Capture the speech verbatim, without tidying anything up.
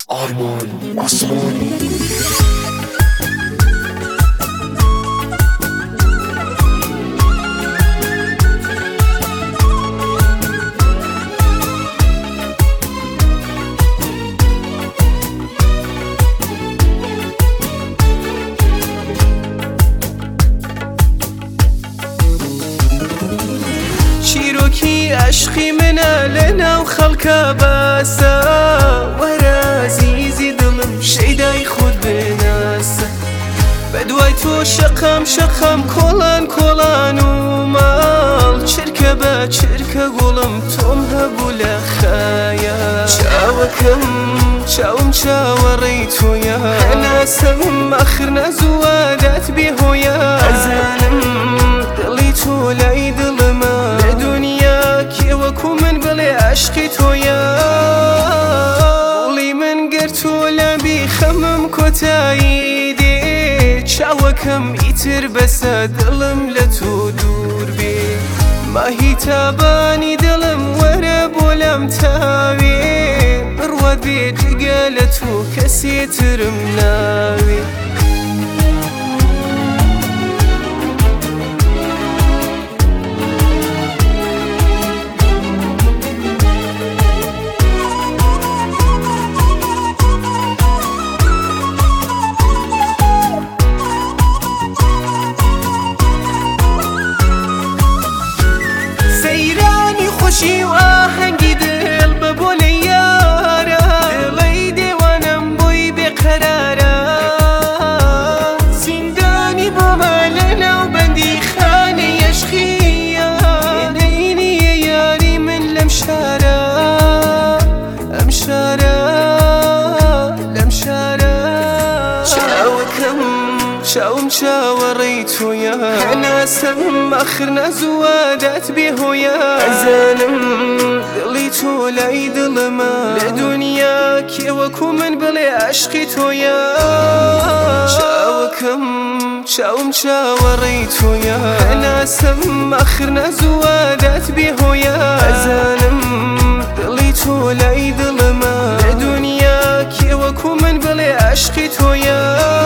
آرمان عثمانی. چیرۆکی عشقی منە لەناو خەڵکە باسە، وەرە عەزیزی دڵم شەیدای خۆت بناسە. بەدوای تۆ شەقام شەقام کۆڵان کۆڵان و ماڵ، چرکە بە چرکە گوڵم تۆم هەبوو لە خەیاڵ. چاوەکەم چاوم چاوەڕێی تۆیە، هەناسەم ئاخر نەزووادات بێهۆیە. ئەزانم دڵی تۆ لای دڵمە، لە دونیا کێوەکو من بڵێ عەشقی تۆیە. وڵی من گەر تۆ لە بیخەمم کۆتایی دێ، چاوەکەم ئیتر بەسە دڵم لە تۆ دوور بێ. ماهی تابانی دڵم وەرە بۆ لەم تاوێ، بڕوات بێ جگە لە تۆ کەسێترم ناوێ. خۆشی و ئاهەنگی دڵ بە بۆ لە یارە، دڵەی دێوانم بۆی بێقەرارە. زیندانی بۆمە لەناو بەندی خانەی عەشقیە، وێنەی نییە یاری من لەم شارە، ئەم شارە لەم شارە. چاوەکەم چاوم چاوەڕێی تۆیە، هەناسەم ئاخر نەزووادات بێهۆیە. ئەزانم دڵی تۆ لای دڵمە، لە دونیا کێوەکو من بڵێ عەشقی تۆیە. چاوەکەم چاوم چاوەڕێی تۆیە، هەناسەم ئاخر نەزووادات بێهۆیە. ئەزانم دڵی تۆ لای دڵمە، لە دونیا کێوەکو من بڵێ عەشقی تۆیە.